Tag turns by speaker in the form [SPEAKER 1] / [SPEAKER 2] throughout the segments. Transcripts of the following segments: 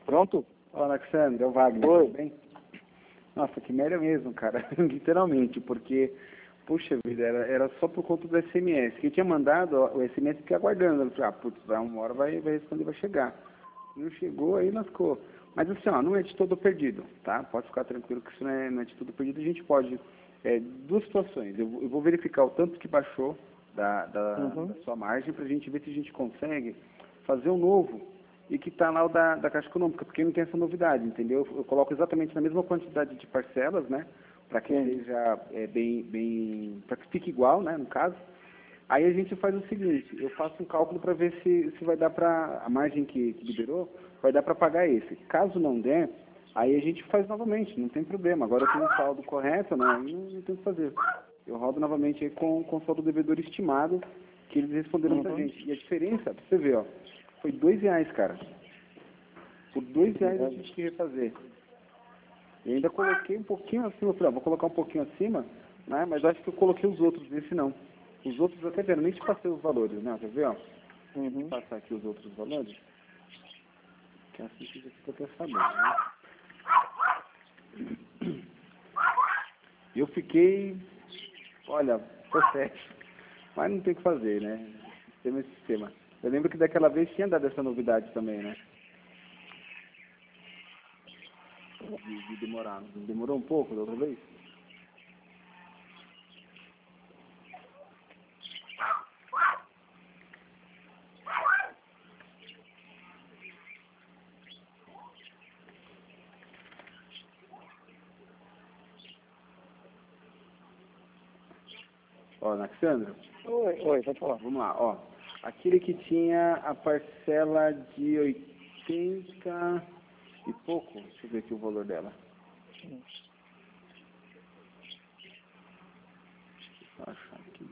[SPEAKER 1] Pronto?
[SPEAKER 2] Olá, Alexandre, é o Wagner,
[SPEAKER 1] Oi.
[SPEAKER 2] tudo bem? Nossa, que merda mesmo, cara, literalmente, porque, puxa vida, era só por conta do SMS, que eu tinha mandado o SMS e fiquei aguardando, eu falei, putz, uma hora vai responder, vai chegar. Não chegou, aí lascou. Mas assim, ó, não é de todo perdido, tá? Pode ficar tranquilo que isso não é de todo perdido, a gente pode, duas situações, eu vou verificar o tanto que baixou da sua margem pra gente ver se a gente consegue fazer um novo e que está lá o da Caixa Econômica, porque não tem essa novidade, entendeu? Eu coloco exatamente na mesma quantidade de parcelas, né? Para que seja para que fique igual, né? No caso. Aí a gente faz o seguinte, eu faço um cálculo para ver se vai dar para, a margem que liberou, vai dar para pagar esse. Caso não der, aí a gente faz novamente, não tem problema. Agora eu tenho um saldo correto, né? Aí não tem o que fazer. Eu rodo novamente aí com o saldo devedor estimado que eles responderam pra gente. E a diferença, pra você ver, ó, foi R$2, cara. Por R$2 eu tive que refazer. E ainda coloquei um pouquinho acima, eu falei, vou colocar um pouquinho acima, né? Mas acho que eu coloquei os outros, esse não. Os outros até vieram, nem te passei os valores, né? Quer ver, ó? Vou passar aqui os outros valores. Que assim que você fica até sabendo, né? Eu fiquei, olha, processo. Mas não tem o que fazer, né? Sistema é sistema. Eu lembro que daquela vez tinha dado essa novidade também, né? De demorar. Demorou um pouco da outra vez? Ó, Alexandre.
[SPEAKER 1] Oi, pode falar.
[SPEAKER 2] Vamos lá, ó. Aquele que tinha a parcela de 80 e pouco, deixa eu ver aqui o valor dela. Deixa eu achar aqui.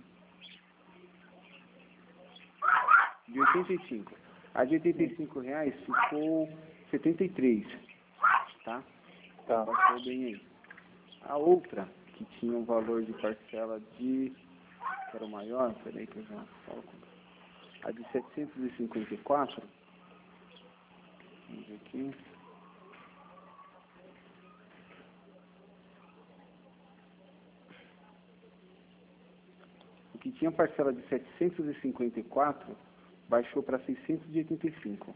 [SPEAKER 2] De 85. A de R$85 ficou 73, tá?
[SPEAKER 1] Tá.
[SPEAKER 2] Baixou bem aí. A outra, que tinha um valor de parcela de, que era o maior, peraí que eu já falo com... A de 754, vamos ver aqui. O que tinha parcela de 754 baixou para 685.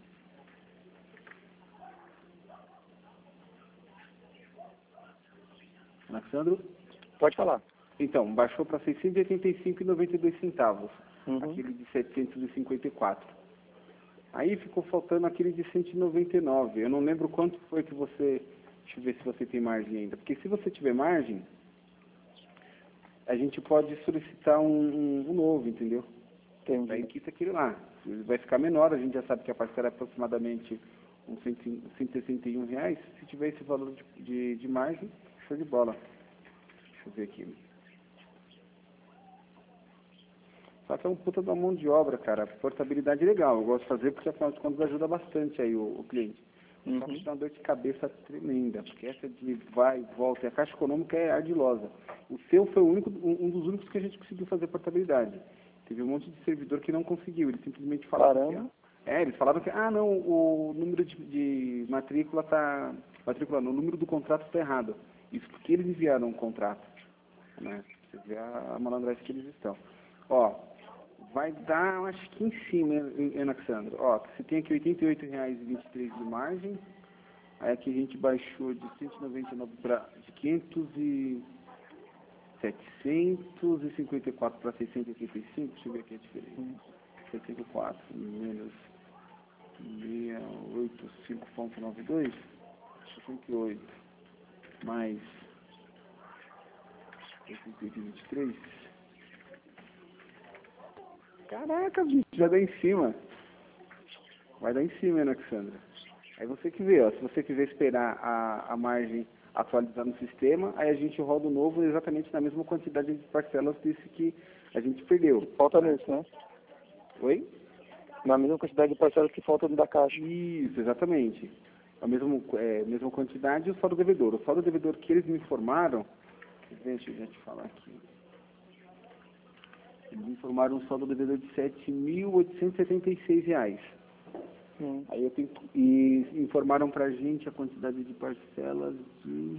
[SPEAKER 2] Alexandro?
[SPEAKER 1] Pode falar.
[SPEAKER 2] Então, baixou para 685,92 centavos, aquele de 754. Aí ficou faltando aquele de 199. Eu não lembro quanto foi que você... Deixa eu ver se você tem margem ainda. Porque se você tiver margem, a gente pode solicitar um novo, entendeu?
[SPEAKER 1] Entendi.
[SPEAKER 2] Daí quita aquele lá. Vai ficar menor, a gente já sabe que a parcela é aproximadamente uns R$161. Se tiver esse valor de margem, show de bola. Deixa eu ver aqui. Só que é um puta da mão de obra, cara. Portabilidade legal. Eu gosto de fazer porque, afinal de contas, ajuda bastante aí o cliente. Só que dá uma dor de cabeça tremenda, porque essa de vai e volta, e a Caixa Econômica é ardilosa. O seu foi um dos únicos que a gente conseguiu fazer portabilidade. Teve um monte de servidor que não conseguiu, eles simplesmente falaram que... eles falavam que, não, o número de matrícula tá... Matrícula não, o número do contrato está errado. Isso porque eles enviaram um contrato, né? Você vê a malandragem que eles estão. Ó, vai dar, acho que em cima, hein, Alexandre? Ó, você tem aqui R$88,23 de margem. Aí aqui a gente baixou de 199 para de 754 para 685. Deixa eu ver aqui a diferença. 74 menos 685,92. 68 mais 88,23. Caraca, bicho, vai dar em cima. Vai dar em cima, hein, Alexandra? Aí você que vê, ó, se você quiser esperar a margem atualizar no sistema, aí a gente roda o novo exatamente na mesma quantidade de parcelas desse que a gente perdeu.
[SPEAKER 1] Falta nisso, né?
[SPEAKER 2] Oi?
[SPEAKER 1] Na mesma quantidade de parcelas que faltam da caixa.
[SPEAKER 2] Isso, exatamente. A mesma quantidade e o saldo devedor. O saldo devedor que eles me informaram, deixa eu já te falar aqui. Eles me informaram um saldo devedor de R$7.876. Aí eu tenho, e informaram pra gente a quantidade de parcelas de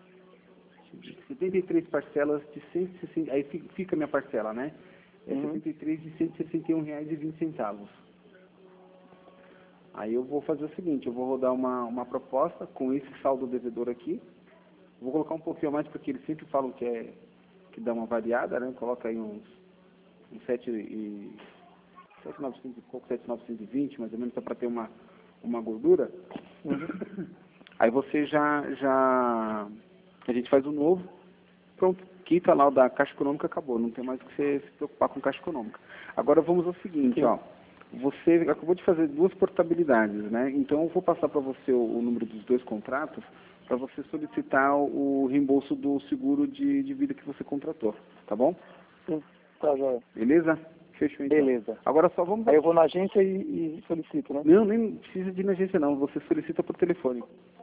[SPEAKER 2] 73 parcelas de 160, aí fica a minha parcela, né? É 73 de R$161,20. Aí eu vou fazer o seguinte, eu vou rodar uma proposta com esse saldo devedor aqui. Vou colocar um pouquinho a mais, porque eles sempre falam que dá uma variada, né? Coloca aí uns 7.900 e pouco, 7.920, mais ou menos, só para ter uma gordura. Aí você a gente faz o novo, pronto, quita lá o da Caixa Econômica, acabou, não tem mais que você se preocupar com Caixa Econômica. Agora vamos ao seguinte, ó, você acabou de fazer 2 portabilidades, né? Então eu vou passar para você o número dos 2 contratos, para você solicitar o reembolso do seguro de vida que você contratou, tá bom?
[SPEAKER 1] Sim, tá, joia.
[SPEAKER 2] Beleza? Fechou então.
[SPEAKER 1] Beleza.
[SPEAKER 2] Agora só vamos...
[SPEAKER 1] Aí eu vou na agência e solicito, né?
[SPEAKER 2] Não, nem precisa de ir na agência não, você solicita por telefone.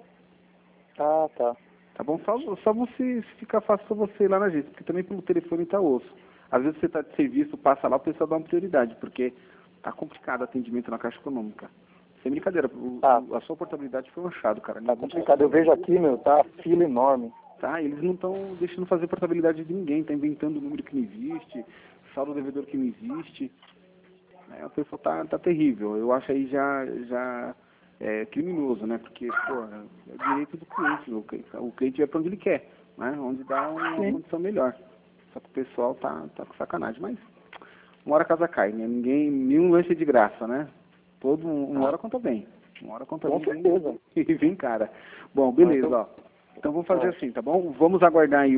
[SPEAKER 1] Ah, tá.
[SPEAKER 2] Tá bom? Só você, se ficar fácil para você ir lá na agência, porque também pelo telefone tá osso. Às vezes você está de serviço, passa lá, o pessoal dá uma prioridade, porque tá complicado o atendimento na Caixa Econômica. Sem brincadeira, a sua portabilidade foi um achado, cara.
[SPEAKER 1] Tá complicado. Eu vejo aqui, meu, tá fila enorme.
[SPEAKER 2] Tá, eles não estão deixando fazer portabilidade de ninguém, tá inventando número que não existe, saldo devedor que não existe. O pessoal tá terrível. Eu acho aí já é criminoso, né? Porque, pô, é direito do cliente, o cliente vai para onde ele quer, né? Onde dá uma condição melhor. Só que o pessoal tá com sacanagem, mas uma hora a casa cai, né? Nenhum lanche é de graça, né? Uma hora conta bem. Uma hora conta bem.
[SPEAKER 1] Com certeza.
[SPEAKER 2] E vem, cara. Bom, beleza, ó. Então vamos fazer assim, tá bom? Vamos aguardar aí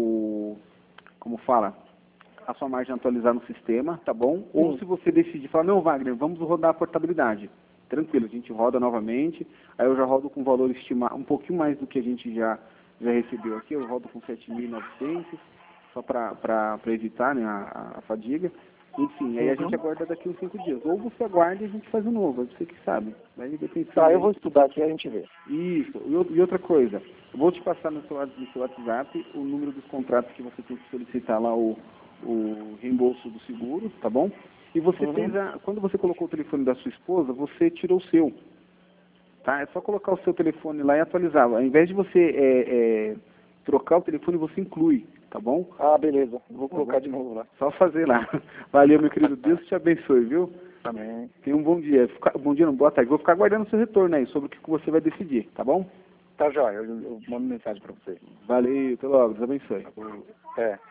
[SPEAKER 2] como fala, a sua margem atualizar no sistema, tá bom? Ou se você decidir falar, não, Wagner, vamos rodar a portabilidade. Tranquilo, a gente roda novamente, aí eu já rodo com valor estimado, um pouquinho mais do que a gente já recebeu aqui, eu rodo com 7.900, só para evitar, né, a fadiga. Enfim, aí a gente aguarda daqui uns 5 dias. Ou você aguarda e a gente faz um novo, é você que sabe. Daí depende.
[SPEAKER 1] Tá, eu vou estudar aqui e a gente vê.
[SPEAKER 2] Isso. E outra coisa, eu vou te passar no seu WhatsApp o número dos contratos que você tem que solicitar lá o reembolso do seguro, tá bom? E você quando você colocou o telefone da sua esposa, você tirou o seu. Tá? É só colocar o seu telefone lá e atualizar. Ao invés de você trocar o telefone, você inclui. Tá bom?
[SPEAKER 1] Ah, beleza. Vou colocar de novo lá.
[SPEAKER 2] Só fazer lá. Valeu, meu querido. Deus te abençoe, viu?
[SPEAKER 1] Amém.
[SPEAKER 2] Tenha um bom dia. Bom dia, não, boa tarde. Vou ficar aguardando o seu retorno aí, sobre o que você vai decidir, tá bom?
[SPEAKER 1] Tá, joia. Eu mando mensagem pra você.
[SPEAKER 2] Valeu, até logo. Deus abençoe.
[SPEAKER 1] É.